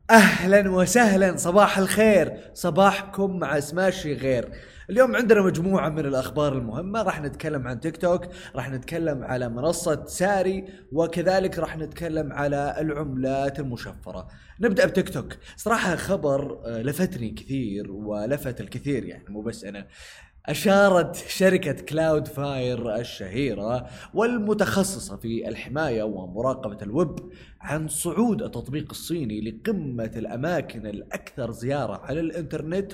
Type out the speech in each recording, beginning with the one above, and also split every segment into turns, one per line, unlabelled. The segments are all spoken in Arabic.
اهلا وسهلا، صباح الخير، صباحكم مع سماشي غير. اليوم عندنا مجموعة من الأخبار المهمة. راح نتكلم عن تيك توك، راح نتكلم على منصة ساري، وكذلك راح نتكلم على العملات المشفرة. نبدأ بتيك توك. صراحة خبر لفتني كثير ولفت الكثير، يعني مو بس أنا. أشارت شركة كلاود فاير الشهيرة والمتخصصة في الحماية ومراقبة الويب عن صعود التطبيق الصيني لقمة الأماكن الأكثر زيارة على الإنترنت،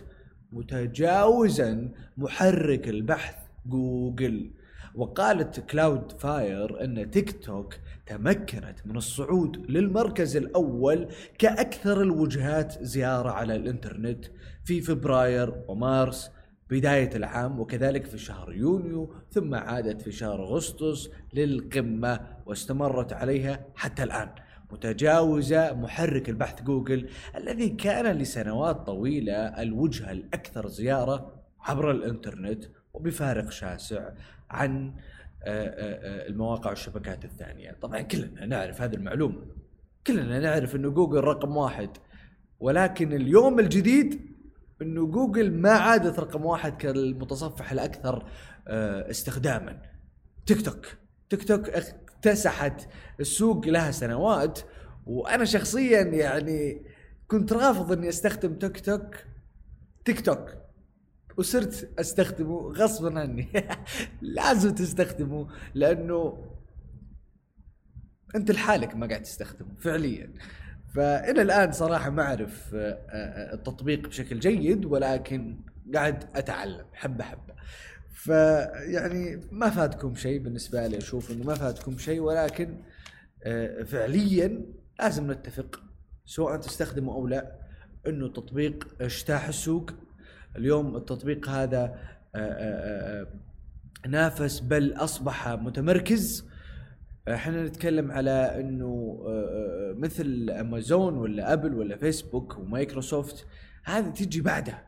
متجاوزا محرك البحث جوجل. وقالت كلاود فاير أن تيك توك تمكنت من الصعود للمركز الأول كأكثر الوجهات زيارة على الإنترنت في فبراير ومارس بداية العام، وكذلك في شهر يونيو، ثم عادت في شهر أغسطس للقمة واستمرت عليها حتى الآن، متجاوزة محرك البحث جوجل الذي كان لسنوات طويلة الوجهة الأكثر زيارة عبر الإنترنت، وبفارق شاسع عن المواقع والشبكات الثانية. طبعا كلنا نعرف هذه المعلومة، كلنا نعرف أنه جوجل رقم واحد، ولكن اليوم الجديد انه جوجل ما عادت رقم واحد كالمتصفح الاكثر استخداما. تيك توك اكتسحت السوق لها سنوات، وانا شخصيا يعني كنت رافض اني استخدم تيك توك وصرت استخدمه غصبا عني. لازم تستخدمه لانه انت لحالك ما قاعد تستخدمه فعليا. فإلى الآن صراحة ما أعرف التطبيق بشكل جيد، ولكن قاعد أتعلم حبة حبة. فيعني ما فاتكم شيء بالنسبة لي، أشوف إنه ما فاتكم شيء، ولكن فعليا لازم نتفق سواء تستخدمه أو لا إنه التطبيق اجتاح السوق. اليوم التطبيق هذا نافس بل أصبح متمركز. احنا نتكلم على انه مثل امازون ولا ابل ولا فيسبوك ومايكروسوفت، هذه تيجي بعدها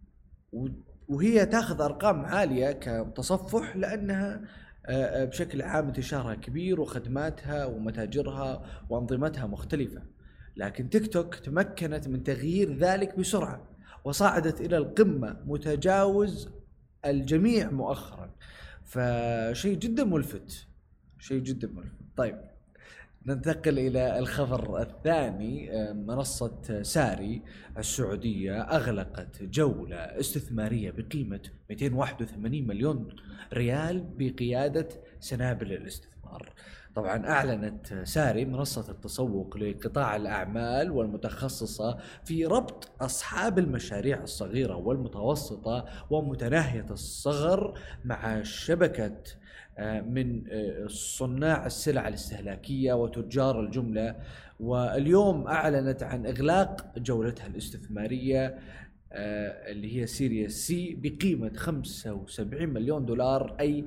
وهي تاخذ ارقام عالية كتصفح، لانها بشكل عام انتشارها كبير وخدماتها ومتاجرها وانظمتها مختلفة. لكن تيك توك تمكنت من تغيير ذلك بسرعة وصعدت الى القمة، متجاوز الجميع مؤخرا. فشيء جدا ملفت، شيء جدا مهم. طيب ننتقل إلى الخبر الثاني. منصة ساري السعودية أغلقت جولة استثمارية بقيمة 281 مليون ريال بقيادة سنابل الاستثمار. طبعا أعلنت ساري منصة التسوق لقطاع الأعمال والمتخصصة في ربط أصحاب المشاريع الصغيرة والمتوسطة ومتناهية الصغر مع شبكة من صناع السلع الاستهلاكية وتجار الجملة. واليوم أعلنت عن إغلاق جولتها الاستثمارية اللي هي سيريس سي بقيمة 75 مليون دولار، أي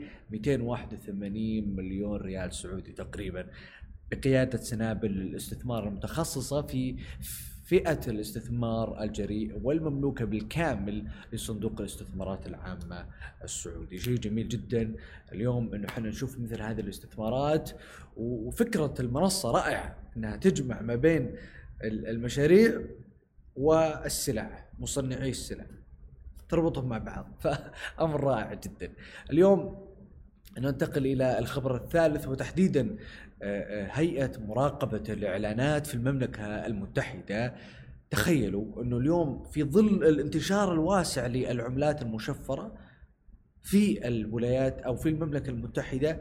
281 مليون ريال سعودي تقريبا، بقيادة سنابل الاستثمار المتخصصة في فئة الاستثمار الجريء والمملوكة بالكامل لصندوق الاستثمارات العامة السعودي. شيء جميل جدا اليوم انه احنا نشوف مثل هذه الاستثمارات، وفكرة المنصة رائعة انها تجمع ما بين المشاريع والسلع، مصنعي السلع، تربطهم مع بعض. فأمر رائع جدا. اليوم ننتقل إلى الخبر الثالث، وتحديدا هيئة مراقبة الإعلانات في المملكة المتحدة. تخيلوا أنه اليوم في ظل الانتشار الواسع للعملات المشفرة في الولايات أو في المملكة المتحدة،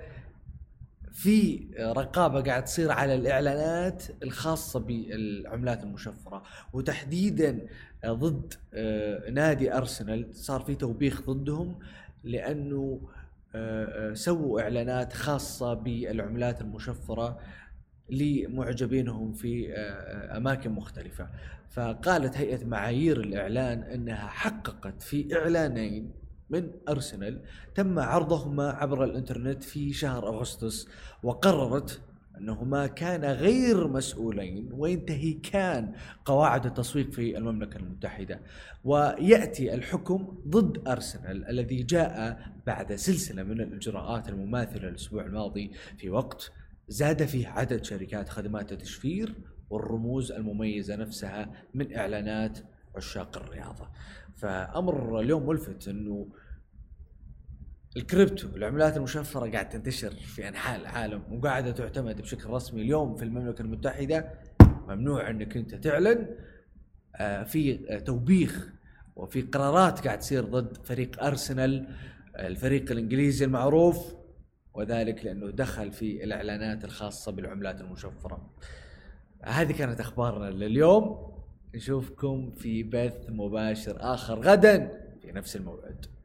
في رقابة قاعد تصير على الإعلانات الخاصة بالعملات المشفرة، وتحديدا ضد نادي أرسنال. صار في توبيخ ضدهم لأنه سووا إعلانات خاصة بالعملات المشفرة لمعجبينهم في أماكن مختلفة. فقالت هيئة معايير الإعلان أنها حققت في إعلانين من أرسنال تم عرضهما عبر الإنترنت في شهر أغسطس، وقررت أنهما كان غير مسؤولين وينتهكان قواعد التسويق في المملكة المتحدة. ويأتي الحكم ضد أرسنال الذي جاء بعد سلسلة من الإجراءات المماثلة الأسبوع الماضي، في وقت زاد فيه عدد شركات خدمات التشفير والرموز المميزة نفسها من إعلانات عشاق الرياضة. فأمر اليوم ملفت أنه الكريبتو العملات المشفرة قاعد تنتشر في أنحاء العالم وقاعدة تعتمد بشكل رسمي. اليوم في المملكة المتحدة ممنوع أنك أنت تعلن، في توبيخ وفي قرارات قاعد تصير ضد فريق أرسنال الفريق الإنجليزي المعروف، وذلك لأنه دخل في الإعلانات الخاصة بالعملات المشفرة. هذه كانت أخبارنا لليوم، نشوفكم في بث مباشر آخر غدا في نفس الموعد.